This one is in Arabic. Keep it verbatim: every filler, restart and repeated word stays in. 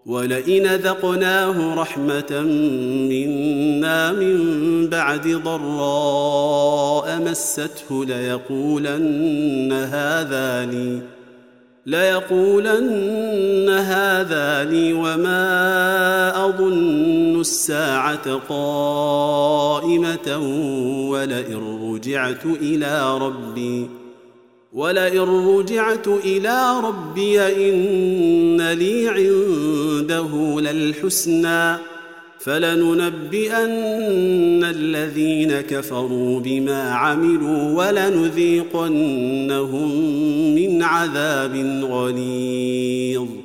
ولئن ذقناه رحمة منا من بعد ضراء مسته ليقولن هذا لي ليقولن هذا لي وما أظن الساعة قائمة ولئن رجعت إلى ربي ولئن رجعت إلى ربي إن لي عنده للحسنى فلننبئن الذين كفروا بما عملوا ولنذيقنهم من عذاب غليظ